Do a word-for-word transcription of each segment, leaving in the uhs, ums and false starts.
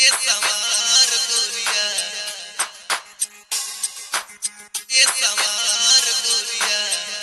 सवार गोरिया ये सवार गोरिया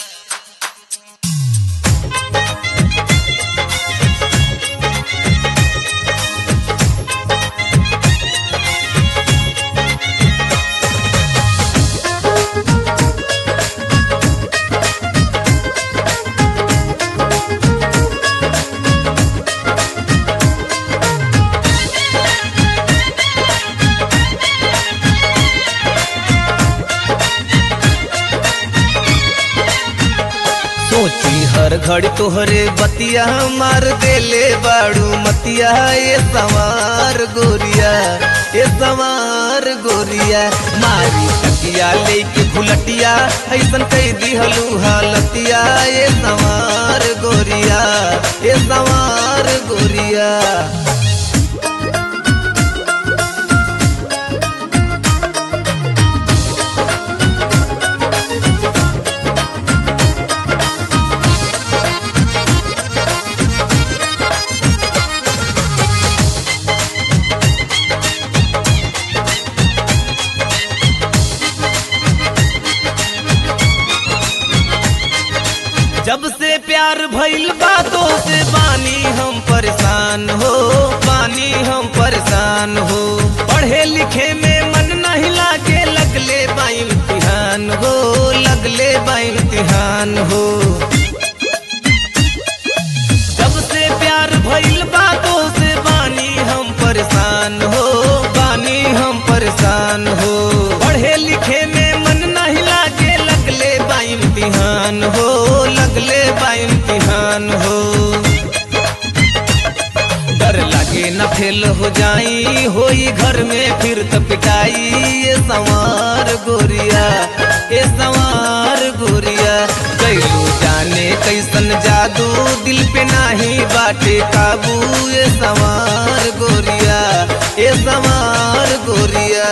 सोची हर घड़ी तोहरे बतिया मार देले बाड़ू मतिया ये सवार गोरिया ये सवार गोरिया मारी तकिया लेके घुलटिया ऐसन कई दिहलू हालतिया ये सवार गोरिया ये सवार गोरिया जब से प्यार भइल बातों से बानी हम परेशान हो बानी हम परेशान हो पढ़े लिखे में मन नहीं लागे लगले बा इम्तिहान हो लगले बा इम्तिहान हो जब से प्यार भइल बातों से बानी हम परेशान हो बानी हम परेशान हो पढ़े लिखे में मन नहीं लागे लगले बा इम्तिहान हो लगले बा इम्तिहान हो डर लागे न फेल हो जाई होई घर में फिर तो पिटाई ये सवार गोरिया ये सवार गोरिया कैलू जाने कैसन जादू दिल पे नाही बाटे काबू ये सवार गोरिया ये सवार गोरिया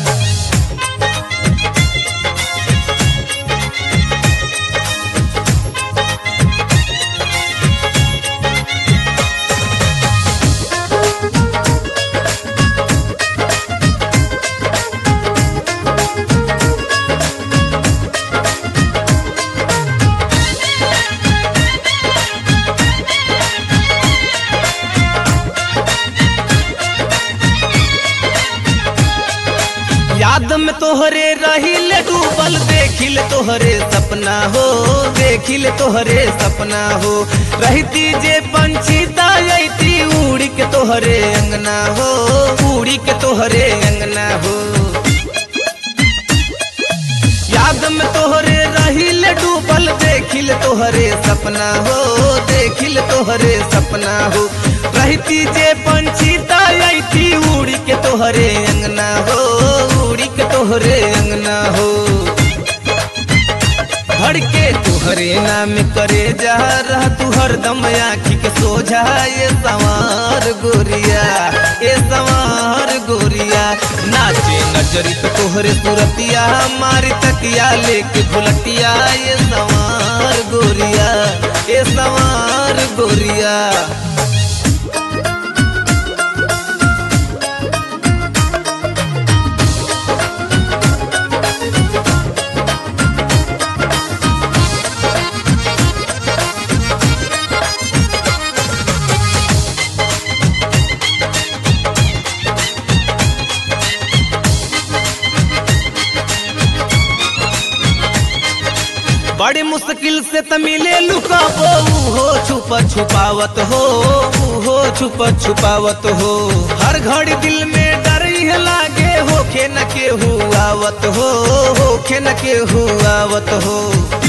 याद में तोहरे रहिल डूबल देखिल तोहरे सपना हो देखिल तोहरे सपना हो रहती जे पंछी तायती उड़ी के तोहरे अंगना हो उड़ी के तोहरे अंगना हो याद में तोहरे रहिल डूबल देखिल तोहरे सपना हो देखिल तोहरे सपना हो रहती जे पंछी तायती उड़ी के तोहरे अंगना हो उड़ी के तोहरे अंगना हो भड़के तोहरे नाम करे जा रहा तू हरदम आँखी के सोझा ये सवार गोरिया ये सवार गोरिया नाचे नजरी तो तोहरे सूरतिया मारी तकिया लेके घुलटिया ये सवार गोरिया ये सवार गोरिया बड़ी मुश्किल से तमिले लुका हो छुप छुपावत हो हो छुप छुपावत हो हर घड़ी दिल में डर ही लागे होखे न के हुआवत हो होखे न के हुआवत हो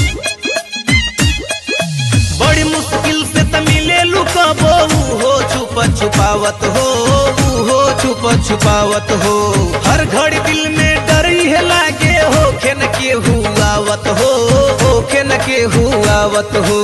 बड़ी मुश्किल से तमिले लुका हो छुप छुपावत हो हो छुप छुपावत हो हर घड़ी दिल में डर ही लागे होखे न के हुआवत हो होखे न के हुआवत हो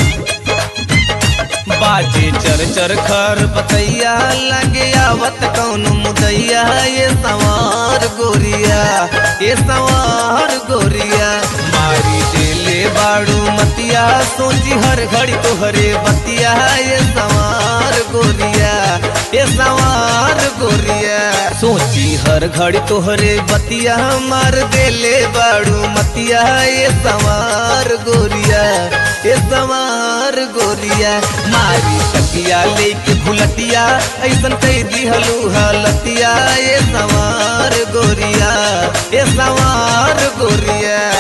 बाजे चर चर खर बतैया लगे आवत कौन मुदैया ये सवार गोरिया ये सवार गोरिया मारी देले बाड़ू मतिया सोची हर घड़ी तोहरे बतिया ये सवार गोरिया ये सवार गोरिया। हर घड़ी तोहरे बतिया मार देले बाड़ू मतिया ये सवार गोरिया ये सवार गोरिया मारी तकिया लेके भुलटिया ऐसन कह दिहलू हलतिया ये सवार गोरिया ये सवार गोरिया।